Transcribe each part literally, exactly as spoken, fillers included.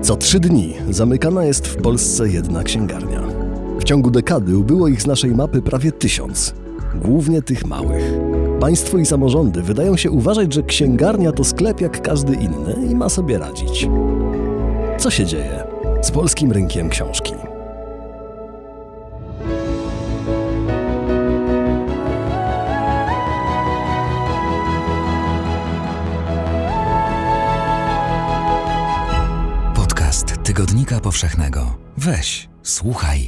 Co trzy dni zamykana jest w Polsce jedna księgarnia. W ciągu dekady ubyło ich z naszej mapy prawie tysiąc. Głównie tych małych. Państwo i samorządy wydają się uważać, że księgarnia to sklep jak każdy inny i ma sobie radzić. Co się dzieje z polskim rynkiem książki? Podcast Tygodnika Powszechnego. Weź, słuchaj.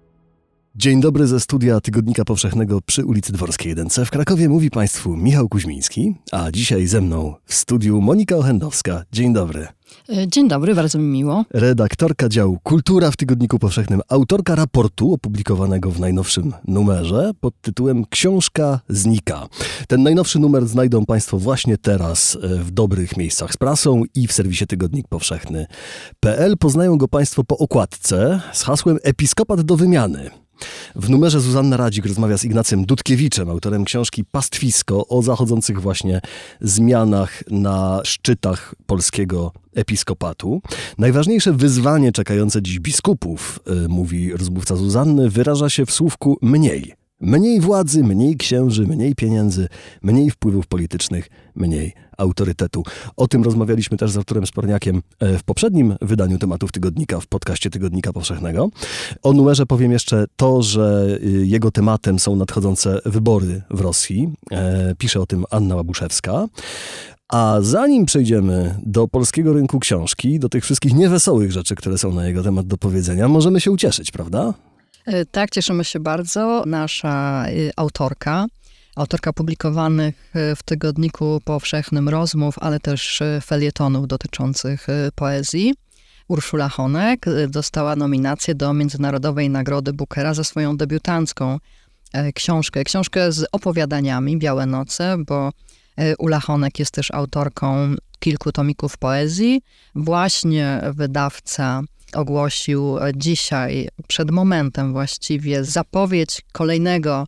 Dzień dobry ze studia Tygodnika Powszechnego przy ulicy Dworskiej jeden C w Krakowie. Mówi Państwu Michał Kuźmiński, a dzisiaj ze mną w studiu Monika Ochendowska. Dzień dobry. Dzień dobry, bardzo mi miło. Redaktorka działu Kultura w Tygodniku Powszechnym, autorka raportu opublikowanego w najnowszym numerze pod tytułem Książka znika. Ten najnowszy numer znajdą Państwo właśnie teraz w dobrych miejscach z prasą i w serwisie tygodnik powszechny kropka p l. Poznają go Państwo po okładce z hasłem Episkopat do wymiany. W numerze Zuzanna Radzik rozmawia z Ignacym Dudkiewiczem, autorem książki Pastwisko, o zachodzących właśnie zmianach na szczytach polskiego episkopatu. Najważniejsze wyzwanie czekające dziś biskupów, mówi rozmówca Zuzanny, wyraża się w słówku mniej. Mniej władzy, mniej księży, mniej pieniędzy, mniej wpływów politycznych, mniej autorytetu. O tym rozmawialiśmy też z Arturem Sporniakiem w poprzednim wydaniu tematów tygodnika w podcaście Tygodnika Powszechnego. O numerze powiem jeszcze to, że jego tematem są nadchodzące wybory w Rosji. Pisze o tym Anna Łabuszewska. A zanim przejdziemy do polskiego rynku książki, do tych wszystkich niewesołych rzeczy, które są na jego temat do powiedzenia, możemy się ucieszyć, prawda? Tak, cieszymy się bardzo. Nasza autorka, autorka publikowanych w Tygodniku Powszechnym rozmów, ale też felietonów dotyczących poezji, Urszula Honek, dostała nominację do Międzynarodowej Nagrody Bookera za swoją debiutancką książkę. Książkę z opowiadaniami, Białe noce, bo Ula Honek jest też autorką kilku tomików poezji. Właśnie wydawca ogłosił dzisiaj, przed momentem właściwie, zapowiedź kolejnego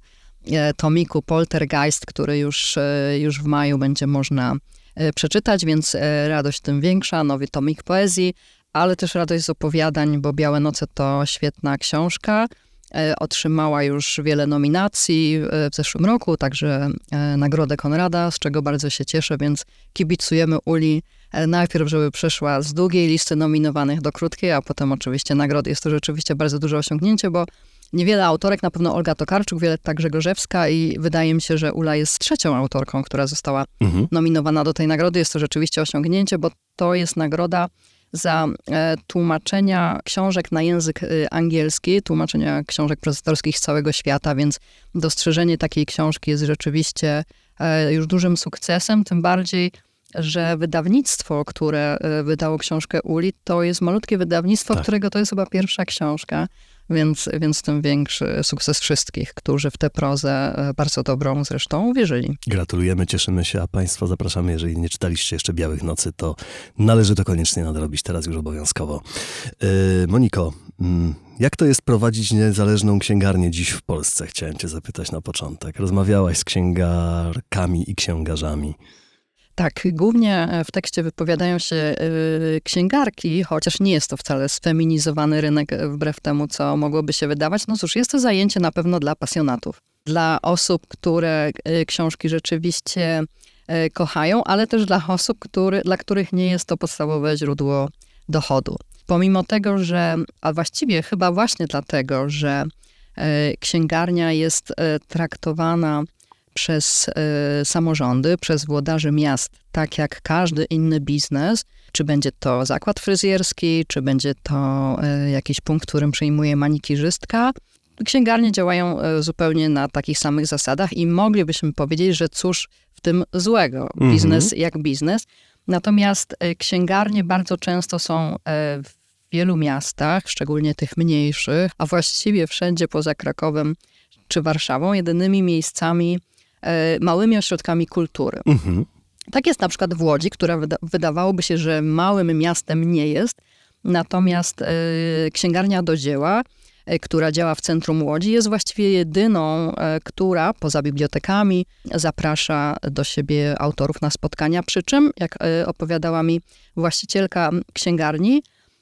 tomiku Poltergeist, który już, już w maju będzie można przeczytać, więc radość tym większa, nowy tomik poezji, ale też radość z opowiadań, bo Białe noce to świetna książka. Otrzymała już wiele nominacji w zeszłym roku, także Nagrodę Konrada, z czego bardzo się cieszę, więc kibicujemy Uli najpierw, żeby przeszła z długiej listy nominowanych do krótkiej, a potem oczywiście nagrody. Jest to rzeczywiście bardzo duże osiągnięcie, bo niewiele autorek, na pewno Olga Tokarczuk, Wioletta Grzegorzewska i wydaje mi się, że Ula jest trzecią autorką, która została mhm. nominowana do tej nagrody. Jest to rzeczywiście osiągnięcie, bo to jest nagroda za e, tłumaczenia książek na język e, angielski, tłumaczenia książek profesorskich z całego świata, więc dostrzeżenie takiej książki jest rzeczywiście e, już dużym sukcesem, tym bardziej, że wydawnictwo, które e, wydało książkę Uli, to jest malutkie wydawnictwo, tak. którego to jest chyba pierwsza książka, więc, więc tym większy sukces wszystkich, którzy w tę prozę, bardzo dobrą zresztą, uwierzyli. Gratulujemy, cieszymy się, a Państwa zapraszamy, jeżeli nie czytaliście jeszcze Białych nocy, to należy to koniecznie nadrobić teraz już obowiązkowo. Yy, Moniko, jak to jest prowadzić niezależną księgarnię dziś w Polsce? Chciałem cię zapytać na początek. Rozmawiałaś z księgarkami i księgarzami. Tak, głównie w tekście wypowiadają się y, księgarki, chociaż nie jest to wcale sfeminizowany rynek, wbrew temu, co mogłoby się wydawać. No cóż, jest to zajęcie na pewno dla pasjonatów, dla osób, które y, książki rzeczywiście y, kochają, ale też dla osób, który, dla których nie jest to podstawowe źródło dochodu. Pomimo tego, że, a właściwie chyba właśnie dlatego, że y, księgarnia jest y, traktowana przez y, samorządy, przez włodarzy miast, tak jak każdy inny biznes, czy będzie to zakład fryzjerski, czy będzie to y, jakiś punkt, w którym przyjmuje manikirzystka. Księgarnie działają y, zupełnie na takich samych zasadach i moglibyśmy powiedzieć, że cóż w tym złego, mhm. biznes jak biznes. Natomiast y, księgarnie bardzo często są y, w wielu miastach, szczególnie tych mniejszych, a właściwie wszędzie poza Krakowem czy Warszawą, jedynymi miejscami, małymi ośrodkami kultury. Mhm. Tak jest na przykład w Łodzi, która wyda- wydawałoby się, że małym miastem nie jest, natomiast y, księgarnia do dzieła, y, która działa w centrum Łodzi, jest właściwie jedyną, y, która poza bibliotekami zaprasza do siebie autorów na spotkania, przy czym, jak y, opowiadała mi właścicielka księgarni,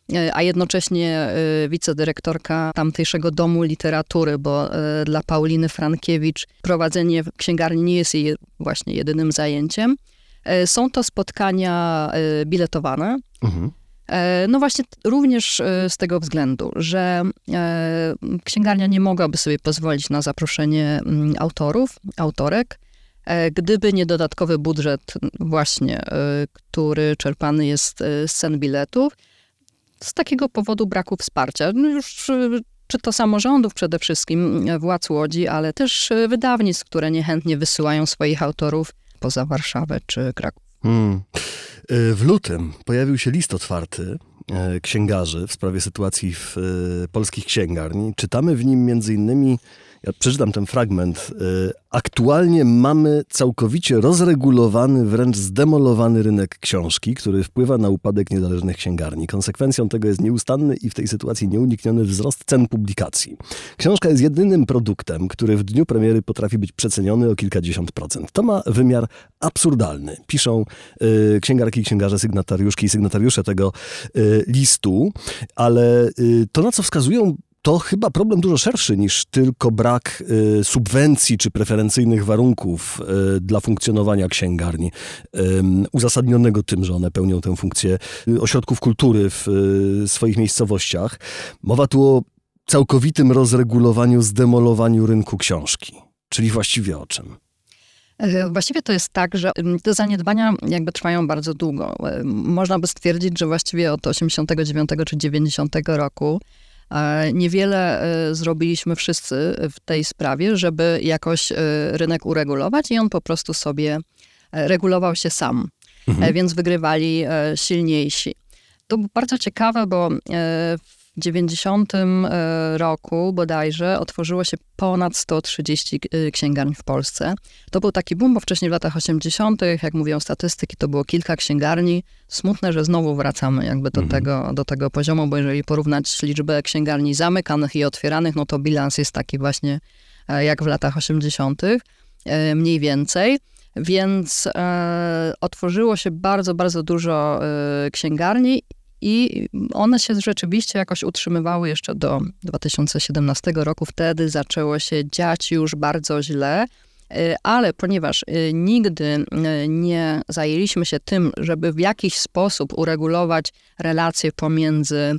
a jednocześnie wicedyrektorka tamtejszego Domu Literatury, bo dla Pauliny Frankiewicz prowadzenie księgarni nie jest jej właśnie jedynym zajęciem. Są to spotkania biletowane. Mhm. No właśnie również z tego względu, że księgarnia nie mogłaby sobie pozwolić na zaproszenie autorów, autorek, gdyby nie dodatkowy budżet właśnie, który czerpany jest z cen biletów, z takiego powodu braku wsparcia. No już czy to samorządów przede wszystkim, władz Łodzi, ale też wydawnictw, które niechętnie wysyłają swoich autorów poza Warszawę czy Kraków. Hmm. W lutym pojawił się list otwarty księgarzy w sprawie sytuacji w polskich księgarni. Czytamy w nim między innymi, ja przeczytam ten fragment, aktualnie mamy całkowicie rozregulowany, wręcz zdemolowany rynek książki, który wpływa na upadek niezależnych księgarni. Konsekwencją tego jest nieustanny i w tej sytuacji nieunikniony wzrost cen publikacji. Książka jest jedynym produktem, który w dniu premiery potrafi być przeceniony o kilkadziesiąt procent. To ma wymiar absurdalny. Piszą y, księgarki, księgarze, sygnatariuszki i sygnatariusze tego y, listu, ale y, to, na co wskazują, to chyba problem dużo szerszy niż tylko brak y, subwencji czy preferencyjnych warunków y, dla funkcjonowania księgarni, y, uzasadnionego tym, że one pełnią tę funkcję y, ośrodków kultury w y, swoich miejscowościach. Mowa tu o całkowitym rozregulowaniu, zdemolowaniu rynku książki. Czyli właściwie o czym? Właściwie to jest tak, że te zaniedbania jakby trwają bardzo długo. Można by stwierdzić, że właściwie od osiemdziesiątego dziewiątego czy dziewięćdziesiątego roku niewiele zrobiliśmy wszyscy w tej sprawie, żeby jakoś rynek uregulować i on po prostu sobie regulował się sam, mhm. więc wygrywali silniejsi. To było bardzo ciekawe, bo w dziewięćdziesiątym roku bodajże otworzyło się ponad sto trzydzieści księgarni w Polsce. To był taki boom, bo wcześniej w latach osiemdziesiątych, jak mówią statystyki, to było kilka księgarni. Smutne, że znowu wracamy jakby do, mhm. tego, do tego poziomu, bo jeżeli porównać liczbę księgarni zamykanych i otwieranych, no to bilans jest taki właśnie jak w latach osiemdziesiątych, mniej więcej. Więc e, otworzyło się bardzo, bardzo dużo e, księgarni i one się rzeczywiście jakoś utrzymywały jeszcze do dwa tysiące siedemnastego roku. Wtedy zaczęło się dziać już bardzo źle, ale ponieważ nigdy nie zajęliśmy się tym, żeby w jakiś sposób uregulować relacje pomiędzy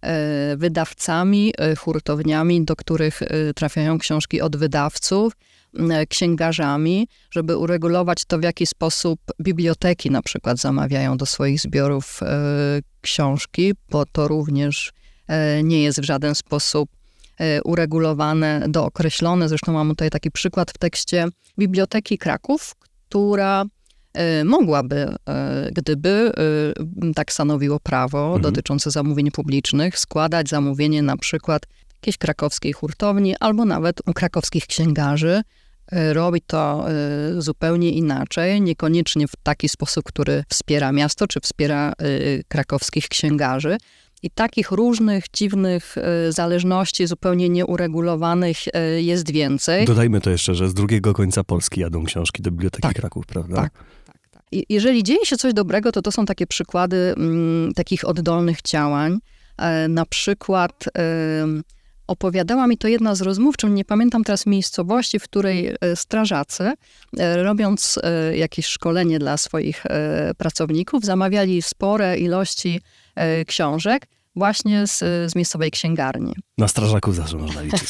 wydawcami, hurtowniami, do których trafiają książki od wydawców, księgarzami, żeby uregulować to, w jaki sposób biblioteki na przykład zamawiają do swoich zbiorów e, książki, bo to również e, nie jest w żaden sposób e, uregulowane, dookreślone. Zresztą mamy tutaj taki przykład w tekście Biblioteki Kraków, która e, mogłaby, e, gdyby e, tak stanowiło prawo mhm. dotyczące zamówień publicznych, składać zamówienie na przykład jakiejś krakowskiej hurtowni albo nawet u krakowskich księgarzy. Robi to zupełnie inaczej, niekoniecznie w taki sposób, który wspiera miasto, czy wspiera krakowskich księgarzy. I takich różnych, dziwnych zależności, zupełnie nieuregulowanych jest więcej. Dodajmy to jeszcze, że z drugiego końca Polski jadą książki do Biblioteki tak, Kraków, prawda? Tak, tak, tak. I jeżeli dzieje się coś dobrego, to to są takie przykłady m, takich oddolnych działań. E, na przykład... E, Opowiadała mi to jedna z rozmówczyń, nie pamiętam teraz miejscowości, w której strażacy, robiąc jakieś szkolenie dla swoich pracowników, zamawiali spore ilości książek właśnie z, z miejscowej księgarni. Na strażaków zawsze można liczyć.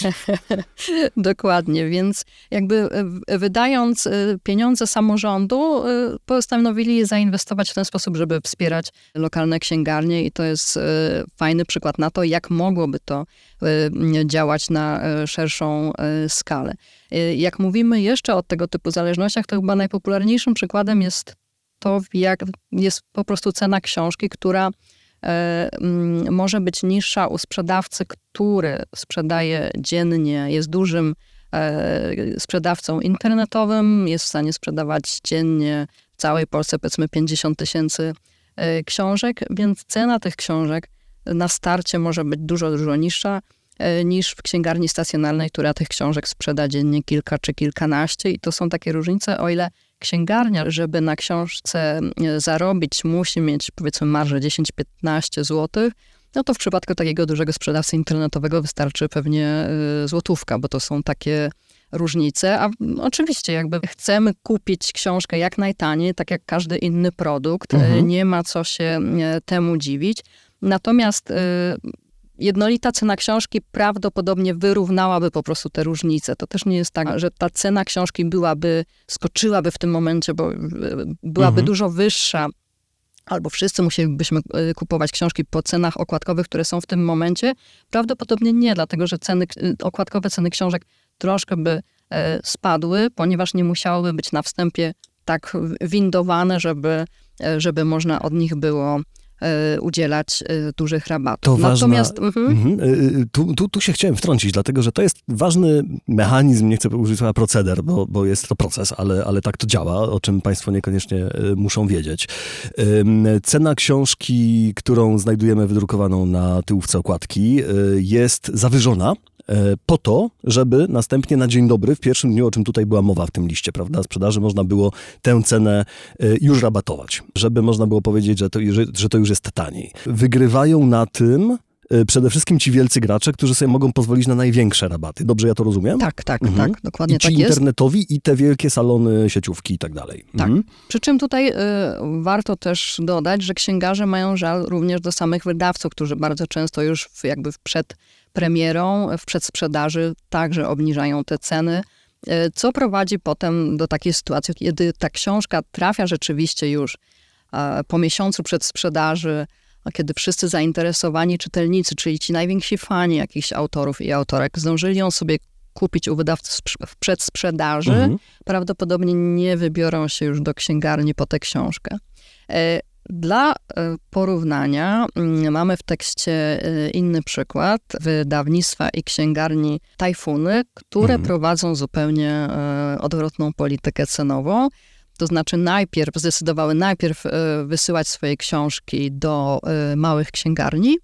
Dokładnie, więc jakby wydając pieniądze samorządu, postanowili je zainwestować w ten sposób, żeby wspierać lokalne księgarnie i to jest fajny przykład na to, jak mogłoby to działać na szerszą skalę. Jak mówimy jeszcze o tego typu zależnościach, to chyba najpopularniejszym przykładem jest to, jak jest po prostu cena książki, która może być niższa u sprzedawcy, który sprzedaje dziennie, jest dużym sprzedawcą internetowym, jest w stanie sprzedawać dziennie w całej Polsce powiedzmy pięćdziesiąt tysięcy książek, więc cena tych książek na starcie może być dużo, dużo niższa niż w księgarni stacjonarnej, która tych książek sprzeda dziennie kilka czy kilkanaście i to są takie różnice, o ile księgarnia, żeby na książce zarobić, musi mieć powiedzmy marżę dziesięć do piętnastu złotych, no to w przypadku takiego dużego sprzedawcy internetowego wystarczy pewnie y, złotówka, bo to są takie różnice. A oczywiście jakby chcemy kupić książkę jak najtaniej, tak jak każdy inny produkt. Mhm. Y, nie ma co się y, temu dziwić. Natomiast y, jednolita cena książki prawdopodobnie wyrównałaby po prostu te różnice. To też nie jest tak, że ta cena książki byłaby, skoczyłaby w tym momencie, bo y, byłaby Mhm. dużo wyższa, albo wszyscy musielibyśmy y, kupować książki po cenach okładkowych, które są w tym momencie. Prawdopodobnie nie, dlatego że ceny, y, okładkowe ceny książek troszkę by y, spadły, ponieważ nie musiałyby być na wstępie tak windowane, żeby, y, żeby można od nich było y, udzielać y, dużych rabatów. To ważna- Natomiast mhm, Mhm. Y, Tu, tu, tu się chciałem wtrącić, dlatego że to jest ważny mechanizm, nie chcę użyć słowa proceder, bo, bo jest to proces, ale, ale tak to działa, o czym państwo niekoniecznie y, muszą wiedzieć. Ym, Cena książki, którą znajdujemy wydrukowaną na tyłówce okładki, y, jest zawyżona y, po to, żeby następnie na dzień dobry, w pierwszym dniu, o czym tutaj była mowa w tym liście, prawda, sprzedaży, można było tę cenę y, już rabatować, żeby można było powiedzieć, że to, że, że to już jest taniej. Wygrywają na tym y, przede wszystkim ci wielcy gracze, którzy sobie mogą pozwolić na największe rabaty. Dobrze ja to rozumiem? tak, tak, Mhm. tak, dokładnie I ci tak jest. internetowi, i te wielkie salony, sieciówki i tak dalej. Tak. Mhm. Przy czym tutaj y, warto też dodać, że księgarze mają żal również do samych wydawców, którzy bardzo często już w, jakby w przed premierą, w przedsprzedaży także obniżają te ceny, y, co prowadzi potem do takiej sytuacji, kiedy ta książka trafia rzeczywiście już y, po miesiącu przedsprzedaży, a kiedy wszyscy zainteresowani czytelnicy, czyli ci najwięksi fani jakichś autorów i autorek, zdążyli ją sobie kupić u wydawcy w przedsprzedaży, Mhm. prawdopodobnie nie wybiorą się już do księgarni po tę książkę. E, Dla e, porównania mm, mamy w tekście e, inny przykład wydawnictwa i księgarni Tajfuny, które Mhm. prowadzą zupełnie e, odwrotną politykę cenową. To znaczy najpierw zdecydowały najpierw e, wysyłać swoje książki do e, małych księgarni.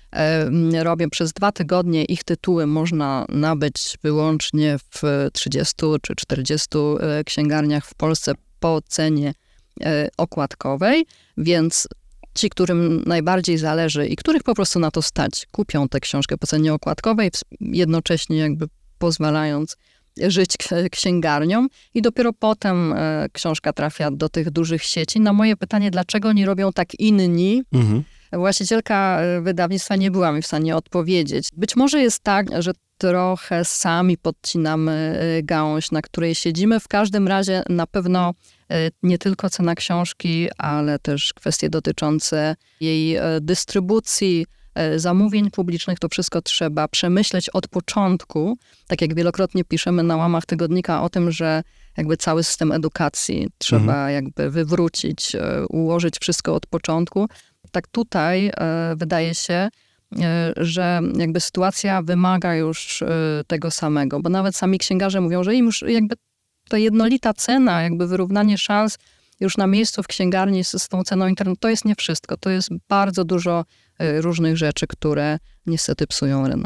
E, Robię przez dwa tygodnie, ich tytuły można nabyć wyłącznie w trzydziestu czy czterdziestu e, księgarniach w Polsce po cenie e, okładkowej, więc ci, którym najbardziej zależy i których po prostu na to stać, kupią tę książkę po cenie okładkowej, ws- jednocześnie jakby pozwalając żyć k- księgarniom i dopiero potem e, książka trafia do tych dużych sieci. Na moje pytanie, dlaczego nie robią tak inni, Mhm. właścicielka e, wydawnictwa nie była mi w stanie odpowiedzieć. Być może jest tak, że trochę sami podcinamy e, gałąź, na której siedzimy. W każdym razie na pewno e, nie tylko cena książki, ale też kwestie dotyczące jej e, dystrybucji, e, zamówień publicznych, to wszystko trzeba przemyśleć od początku. Tak jak wielokrotnie piszemy na łamach tygodnika o tym, że jakby cały system edukacji trzeba jakby wywrócić, e, ułożyć wszystko od początku. Tak tutaj e, wydaje się, e, że jakby sytuacja wymaga już e, tego samego, bo nawet sami księgarze mówią, że im już jakby ta jednolita cena, jakby wyrównanie szans już na miejscu w księgarni z, z tą ceną internetu, to jest nie wszystko. To jest bardzo dużo e, różnych rzeczy, które niestety psują rynek.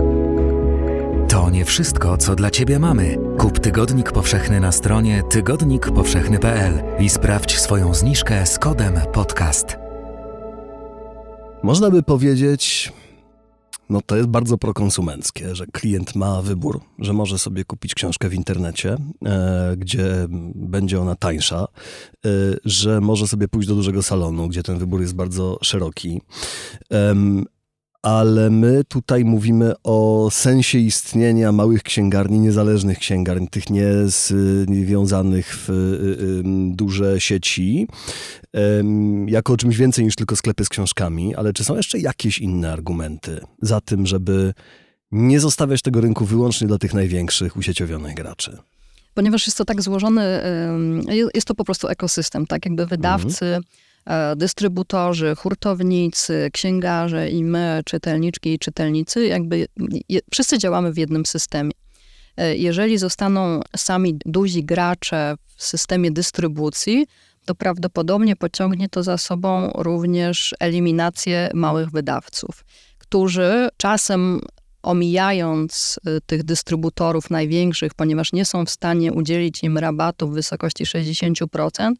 To nie wszystko, co dla Ciebie mamy. Kup Tygodnik Powszechny na stronie tygodnik powszechny kropka p l i sprawdź swoją zniżkę z kodem podcast. Można by powiedzieć, no to jest bardzo prokonsumenckie, że klient ma wybór, że może sobie kupić książkę w internecie, e, gdzie będzie ona tańsza, e, że może sobie pójść do dużego salonu, gdzie ten wybór jest bardzo szeroki. Em, ale my tutaj mówimy o sensie istnienia małych księgarni, niezależnych księgarni, tych niewiązanych w y, y, duże sieci, em, jako o czymś więcej niż tylko sklepy z książkami. Ale czy są jeszcze jakieś inne argumenty za tym, żeby nie zostawiać tego rynku wyłącznie dla tych największych, usieciowionych graczy? Ponieważ jest to tak złożony, ym, jest to po prostu ekosystem, tak jakby wydawcy, e, dystrybutorzy, hurtownicy, księgarze i my, czytelniczki i czytelnicy, jakby je, wszyscy działamy w jednym systemie. E, Jeżeli zostaną sami duzi gracze w systemie dystrybucji, to prawdopodobnie pociągnie to za sobą również eliminację małych wydawców, którzy czasem omijając y, tych dystrybutorów największych, ponieważ nie są w stanie udzielić im rabatu w wysokości sześćdziesiąt procent,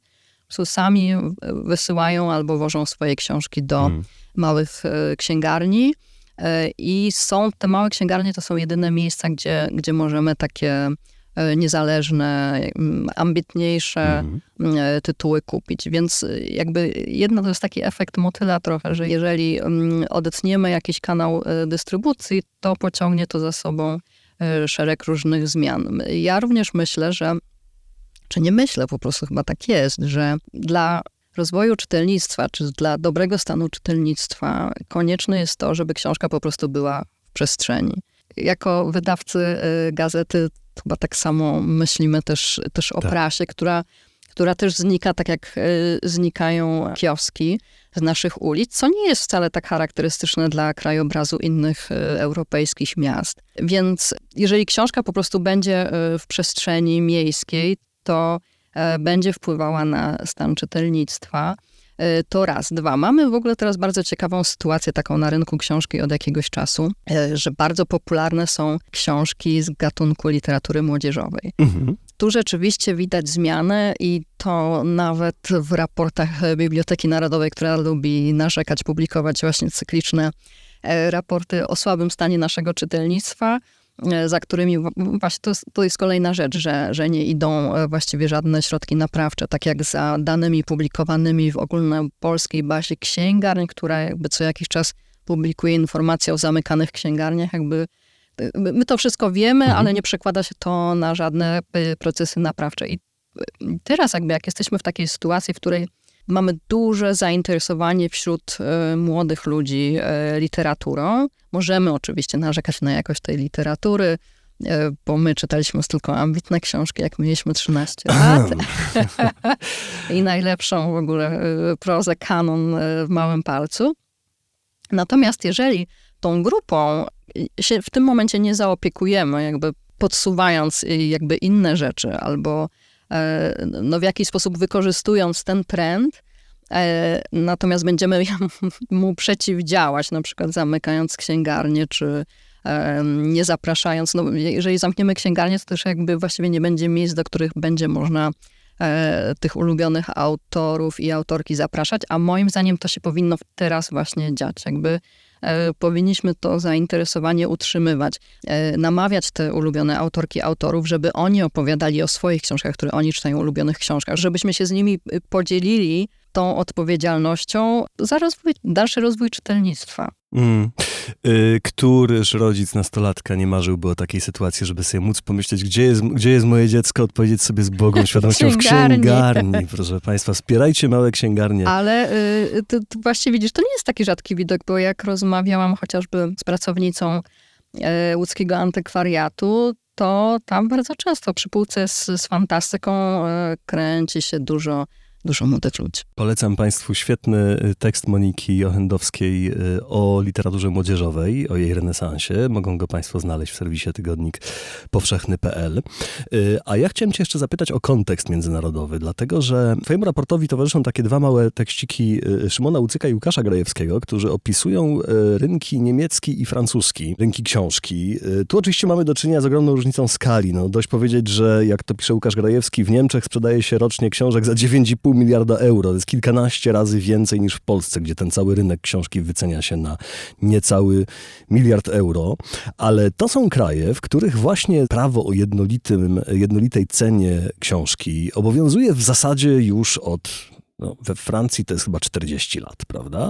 prostu sami wysyłają albo wożą swoje książki do hmm. małych księgarni. I są te małe księgarnie, to są jedyne miejsca, gdzie, gdzie możemy takie niezależne, ambitniejsze mm. tytuły kupić. Więc jakby jedno to jest taki efekt motyla trochę, że jeżeli odetniemy jakiś kanał dystrybucji, to pociągnie to za sobą szereg różnych zmian. Ja również myślę, że, czy nie myślę, po prostu chyba tak jest, że dla rozwoju czytelnictwa, czy dla dobrego stanu czytelnictwa konieczne jest to, żeby książka po prostu była w przestrzeni. Jako wydawcy gazety chyba tak samo myślimy też, też o tak. prasie, która, która też znika, tak jak znikają kioski z naszych ulic, co nie jest wcale tak charakterystyczne dla krajobrazu innych europejskich miast. Więc jeżeli książka po prostu będzie w przestrzeni miejskiej, to będzie wpływała na stan czytelnictwa. To raz. Dwa. Mamy w ogóle teraz bardzo ciekawą sytuację taką na rynku książki od jakiegoś czasu, że bardzo popularne są książki z gatunku literatury młodzieżowej. Mhm. Tu rzeczywiście widać zmianę i to nawet w raportach Biblioteki Narodowej, która lubi narzekać, publikować właśnie cykliczne raporty o słabym stanie naszego czytelnictwa, za którymi właśnie to jest, to jest kolejna rzecz, że, że nie idą właściwie żadne środki naprawcze, tak jak za danymi publikowanymi w ogólnopolskiej bazie księgarni, która jakby co jakiś czas publikuje informacje o zamykanych księgarniach, jakby my to wszystko wiemy, mhm. ale nie przekłada się to na żadne procesy naprawcze. I teraz jakby jak jesteśmy w takiej sytuacji, w której mamy duże zainteresowanie wśród y, młodych ludzi y, literaturą. Możemy oczywiście narzekać na jakość tej literatury, y, bo my czytaliśmy tylko ambitne książki, jak mieliśmy trzynaście lat. I najlepszą w ogóle y, prozę kanon y, w małym palcu. Natomiast jeżeli tą grupą się w tym momencie nie zaopiekujemy, jakby podsuwając y, jakby inne rzeczy, albo no w jakiś sposób wykorzystując ten trend, natomiast będziemy mu przeciwdziałać, na przykład zamykając księgarnię, czy nie zapraszając. No, jeżeli zamkniemy księgarnię, to też jakby właściwie nie będzie miejsc, do których będzie można tych ulubionych autorów i autorki zapraszać, a moim zdaniem to się powinno teraz właśnie dziać. Jakby powinniśmy to zainteresowanie utrzymywać, namawiać te ulubione autorki, autorów, żeby oni opowiadali o swoich książkach, które oni czytają, ulubionych książkach, żebyśmy się z nimi podzielili tą odpowiedzialnością za rozwój, dalszy rozwój czytelnictwa. Mm. Y, któryż rodzic nastolatka nie marzyłby o takiej sytuacji, żeby sobie móc pomyśleć, gdzie jest, gdzie jest moje dziecko, odpowiedzieć sobie z błogą świadomością w księgarni. Proszę państwa, wspierajcie małe księgarnie. Ale y, to, to właśnie widzisz, to nie jest taki rzadki widok, bo jak rozmawiałam chociażby z pracownicą y, łódzkiego antykwariatu, to tam bardzo często przy półce z, z fantastyką y, kręci się dużo Dużo młodych ludzi. Polecam państwu świetny tekst Moniki Ochendowskiej o literaturze młodzieżowej, o jej renesansie. Mogą go państwo znaleźć w serwisie tygodnik powszechny kropka p l. A ja chciałem cię jeszcze zapytać o kontekst międzynarodowy, dlatego że twojemu raportowi towarzyszą takie dwa małe tekściki Szymona Łucyka i Łukasza Grajewskiego, którzy opisują rynki niemiecki i francuski, rynki książki. Tu oczywiście mamy do czynienia z ogromną różnicą skali. No, dość powiedzieć, że jak to pisze Łukasz Grajewski, w Niemczech sprzedaje się rocznie książek za dziewięć i pół miliarda euro. To jest kilkanaście razy więcej niż w Polsce, gdzie ten cały rynek książki wycenia się na niecały miliard euro. Ale to są kraje, w których właśnie prawo o jednolitym, jednolitej cenie książki obowiązuje w zasadzie już od... No, we Francji to jest chyba czterdzieści lat, prawda?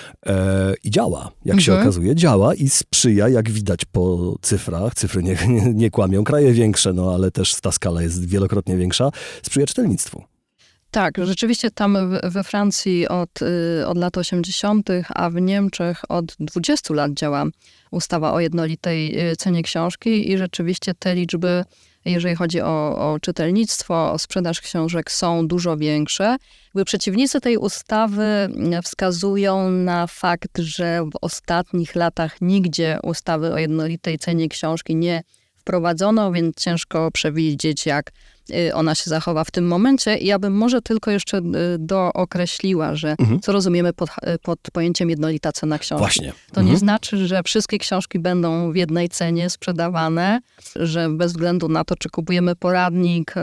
E, I działa, jak mhm. się okazuje, działa i sprzyja, jak widać po cyfrach, cyfry nie, nie, nie kłamią, kraje większe, no ale też ta skala jest wielokrotnie większa, sprzyja czytelnictwu. Tak, rzeczywiście tam we Francji od, od lat osiemdziesiątych, a w Niemczech od dwudziestu lat działa ustawa o jednolitej cenie książki i rzeczywiście te liczby, jeżeli chodzi o, o czytelnictwo, o sprzedaż książek, są dużo większe. Jakby przeciwnicy tej ustawy wskazują na fakt, że w ostatnich latach nigdzie ustawy o jednolitej cenie książki nie wprowadzono, więc ciężko przewidzieć, jak ona się zachowa w tym momencie. I ja bym może tylko jeszcze dookreśliła, że mhm. co rozumiemy pod, pod pojęciem jednolita cena książki. Właśnie. To mhm. nie znaczy, że wszystkie książki będą w jednej cenie sprzedawane, że bez względu na to, czy kupujemy poradnik,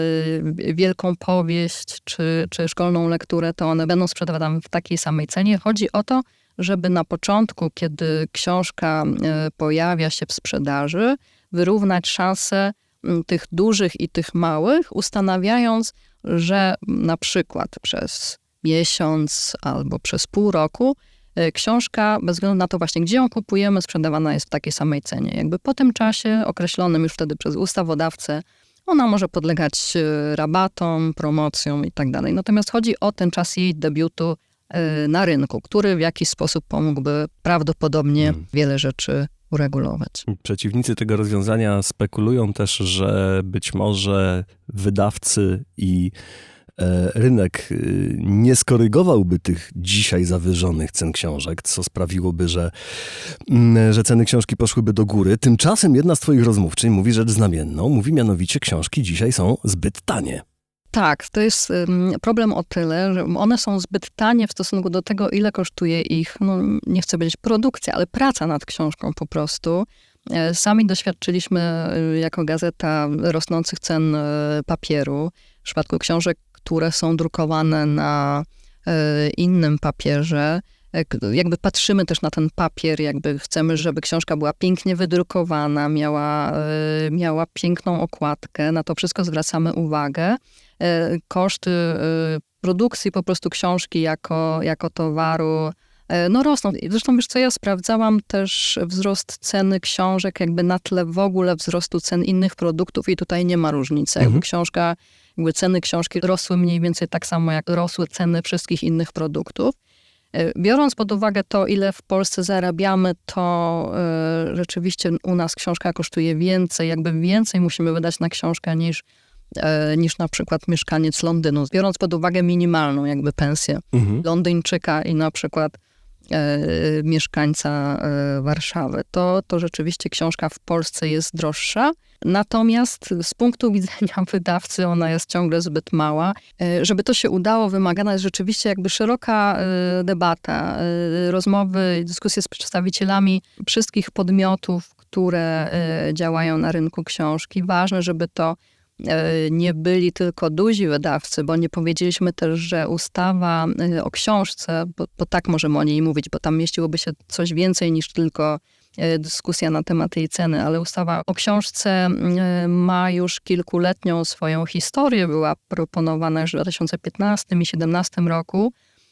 wielką powieść, czy, czy szkolną lekturę, to one będą sprzedawane w takiej samej cenie. Chodzi o to, żeby na początku, kiedy książka pojawia się w sprzedaży, wyrównać szanse tych dużych i tych małych, ustanawiając, że na przykład przez miesiąc albo przez pół roku książka, bez względu na to właśnie, gdzie ją kupujemy, sprzedawana jest w takiej samej cenie. Jakby po tym czasie, określonym już wtedy przez ustawodawcę, ona może podlegać rabatom, promocjom i tak dalej. Natomiast chodzi o ten czas jej debiutu na rynku, który w jakiś sposób pomógłby prawdopodobnie hmm. wiele rzeczy uregulować. Przeciwnicy tego rozwiązania spekulują też, że być może wydawcy i e, rynek nie skorygowałby tych dzisiaj zawyżonych cen książek, co sprawiłoby, że, że ceny książki poszłyby do góry. Tymczasem jedna z twoich rozmówczyń mówi rzecz znamienną. Mówi mianowicie, książki dzisiaj są zbyt tanie. Tak, to jest problem o tyle, że one są zbyt tanie w stosunku do tego, ile kosztuje ich, no nie chcę powiedzieć produkcja, ale praca nad książką po prostu. Sami doświadczyliśmy jako gazeta rosnących cen papieru. W przypadku książek, które są drukowane na innym papierze, jakby patrzymy też na ten papier, jakby chcemy, żeby książka była pięknie wydrukowana, miała, miała piękną okładkę, na to wszystko zwracamy uwagę. Koszty produkcji po prostu książki jako, jako towaru no rosną. Zresztą wiesz co, ja sprawdzałam też wzrost ceny książek jakby na tle w ogóle wzrostu cen innych produktów i tutaj nie ma różnicy. Mhm. Jakby książka, jakby ceny książki rosły mniej więcej tak samo, jak rosły ceny wszystkich innych produktów. Biorąc pod uwagę to, ile w Polsce zarabiamy, to y, rzeczywiście u nas książka kosztuje więcej, jakby więcej musimy wydać na książkę niż, y, niż na przykład mieszkaniec Londynu. Biorąc pod uwagę minimalną jakby pensję mhm. Londyńczyka i na przykład y, mieszkańca y, Warszawy, to, to rzeczywiście książka w Polsce jest droższa. Natomiast z punktu widzenia wydawcy ona jest ciągle zbyt mała. Żeby to się udało, wymagana jest rzeczywiście jakby szeroka debata, rozmowy, dyskusje z przedstawicielami wszystkich podmiotów, które działają na rynku książki. Ważne, żeby to nie byli tylko duzi wydawcy, bo nie powiedzieliśmy też, że ustawa o książce, bo, bo tak możemy o niej mówić, bo tam mieściłoby się coś więcej niż tylko dyskusja na temat jej ceny, ale ustawa o książce ma już kilkuletnią swoją historię, była proponowana już w dwa tysiące piętnastym i dwa tysiące siedemnastym roku.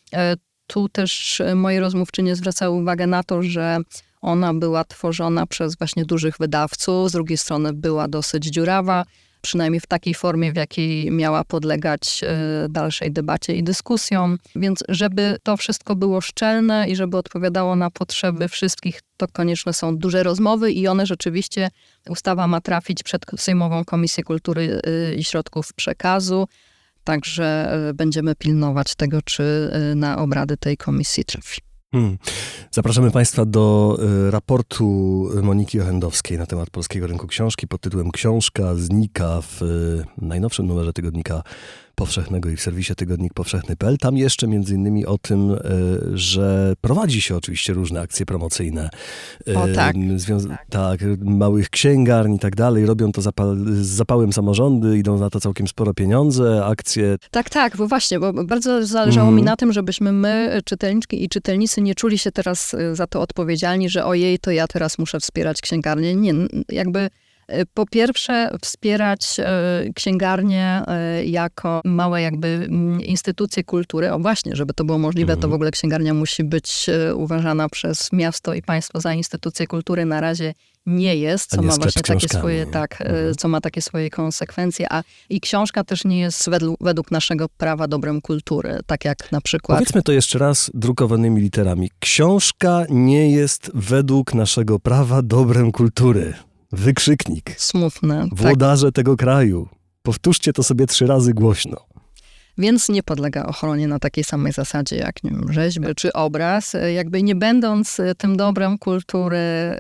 Tu też moje rozmówczynie zwracały uwagę na to, że ona była tworzona przez właśnie dużych wydawców, z drugiej strony była dosyć dziurawa, przynajmniej w takiej formie, w jakiej miała podlegać dalszej debacie i dyskusjom. Więc żeby to wszystko było szczelne i żeby odpowiadało na potrzeby wszystkich, to konieczne są duże rozmowy i one rzeczywiście, ustawa ma trafić przed Sejmową Komisję Kultury i Środków Przekazu. Także będziemy pilnować tego, czy na obrady tej komisji trafi. Hmm. Zapraszamy Państwa do y, raportu Moniki Ochendowskiej na temat polskiego rynku książki pod tytułem Książka znika w y, najnowszym numerze Tygodnika Powszechnego i w serwisie tygodnik powszechny kropka p l. Tam jeszcze między innymi o tym, y, że prowadzi się oczywiście różne akcje promocyjne. Y, o tak. Zwią- tak. tak, małych księgarni i tak dalej. Robią to zapal- z zapałem samorządy, idą na to całkiem sporo pieniądze, akcje. Tak, tak, bo właśnie, bo bardzo zależało mm. mi na tym, żebyśmy my, czytelniczki i czytelnicy, nie czuli się teraz za to odpowiedzialni, że ojej, to ja teraz muszę wspierać księgarnię. Nie, jakby po pierwsze wspierać księgarnię jako małe jakby instytucje kultury. O właśnie, żeby to było możliwe, mm. to w ogóle księgarnia musi być uważana przez miasto i państwo za instytucję kultury. Na razie nie jest, co ma właśnie takie swoje, tak, mm. co ma takie swoje konsekwencje, a i książka też nie jest według, według naszego prawa dobrem kultury, tak jak na przykład... Powiedzmy to jeszcze raz drukowanymi literami. Książka nie jest według naszego prawa dobrem kultury. Wykrzyknik. Smutne. Włodarze tak. tego kraju. Powtórzcie to sobie trzy razy głośno. więc nie podlega ochronie na takiej samej zasadzie jak, nie wiem, rzeźba czy obraz. Jakby nie będąc tym dobrem kultury,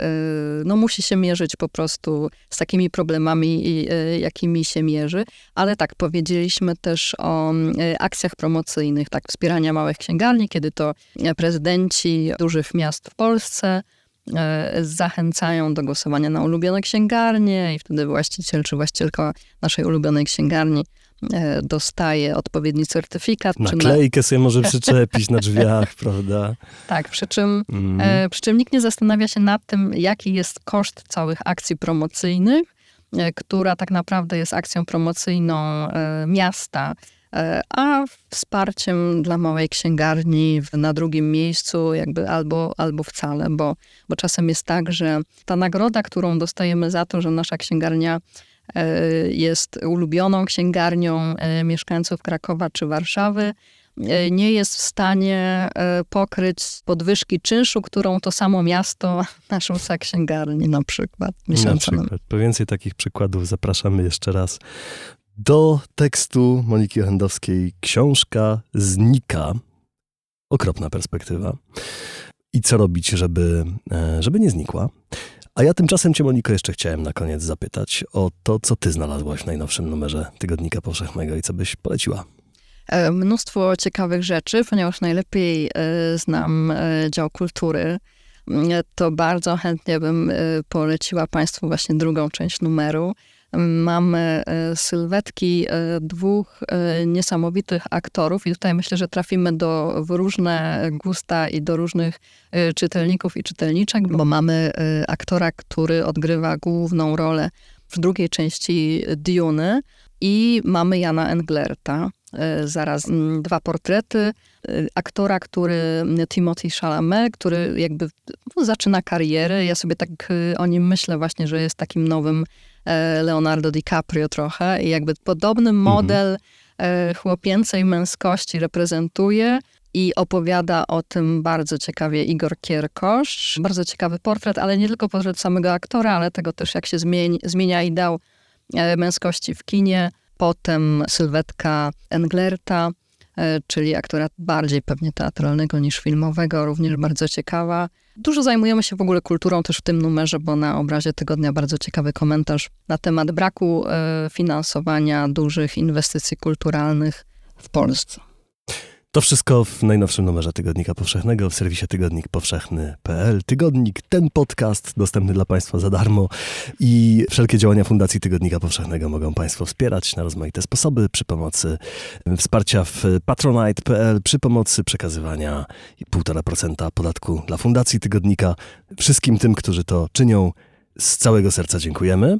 no musi się mierzyć po prostu z takimi problemami, jakimi się mierzy. Ale tak, powiedzieliśmy też o akcjach promocyjnych, tak, wspierania małych księgarni, kiedy to prezydenci dużych miast w Polsce zachęcają do głosowania na ulubione księgarnie i wtedy właściciel czy właścicielka naszej ulubionej księgarni dostaje odpowiedni certyfikat. Naklejkę na... sobie może przyczepić na drzwiach, prawda? Tak, przy czym, mm. e, przy czym nikt nie zastanawia się nad tym, jaki jest koszt całych akcji promocyjnych, e, która tak naprawdę jest akcją promocyjną e, miasta, e, a wsparciem dla małej księgarni w, na drugim miejscu jakby albo, albo wcale, bo, bo czasem jest tak, że ta nagroda, którą dostajemy za to, że nasza księgarnia jest ulubioną księgarnią mieszkańców Krakowa czy Warszawy, nie jest w stanie pokryć podwyżki czynszu, którą to samo miasto narzuca księgarni na przykład. Na przykład. Po więcej takich przykładów zapraszamy jeszcze raz do tekstu Moniki Ochendowskiej. Książka znika. Okropna perspektywa. I co robić, żeby, żeby nie znikła? A ja tymczasem cię, Moniko, jeszcze chciałem na koniec zapytać o to, co ty znalazłaś w najnowszym numerze Tygodnika Powszechnego i co byś poleciła. Mnóstwo ciekawych rzeczy, ponieważ najlepiej znam dział kultury, to bardzo chętnie bym poleciła państwu właśnie drugą część numeru. Mamy sylwetki dwóch niesamowitych aktorów i tutaj myślę, że trafimy do, w różne gusta i do różnych czytelników i czytelniczek, bo mamy aktora, który odgrywa główną rolę w drugiej części Duny i mamy Jana Englerta. Zaraz dwa portrety aktora, który Timothée Chalamet, który jakby no, zaczyna karierę. Ja sobie tak o nim myślę właśnie, że jest takim nowym Leonardo DiCaprio trochę i jakby podobny model mhm. chłopięcej męskości reprezentuje i opowiada o tym bardzo ciekawie Igor Kierkosz. Bardzo ciekawy portret, ale nie tylko portret samego aktora, ale tego też, jak się zmieni, zmienia ideał męskości w kinie. Potem sylwetka Englerta, czyli aktora bardziej pewnie teatralnego niż filmowego, również bardzo ciekawa. Dużo zajmujemy się w ogóle kulturą też w tym numerze, bo na obrazie tygodnia bardzo ciekawy komentarz na temat braku finansowania dużych inwestycji kulturalnych w Polsce. To wszystko w najnowszym numerze Tygodnika Powszechnego w serwisie tygodnik powszechny kropka p l. Tygodnik, ten podcast dostępny dla Państwa za darmo i wszelkie działania Fundacji Tygodnika Powszechnego mogą Państwo wspierać na rozmaite sposoby przy pomocy wsparcia w patronite kropka p l, przy pomocy przekazywania pół procent podatku dla Fundacji Tygodnika. Wszystkim tym, którzy to czynią, z całego serca dziękujemy.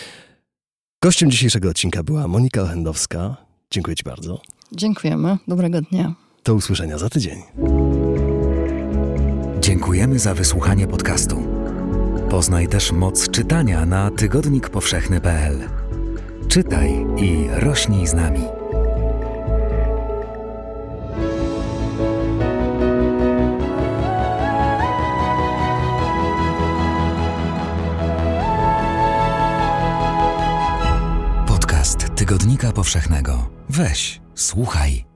Gościem dzisiejszego odcinka była Monika Ochendowska. Dziękuję Ci bardzo. Dziękujemy. Dobrego dnia. Do usłyszenia za tydzień. Dziękujemy za wysłuchanie podcastu. Poznaj też moc czytania na tygodnik powszechny kropka p l. Czytaj i rośnij z nami. Podcast Tygodnika Powszechnego. Weź, słuchaj.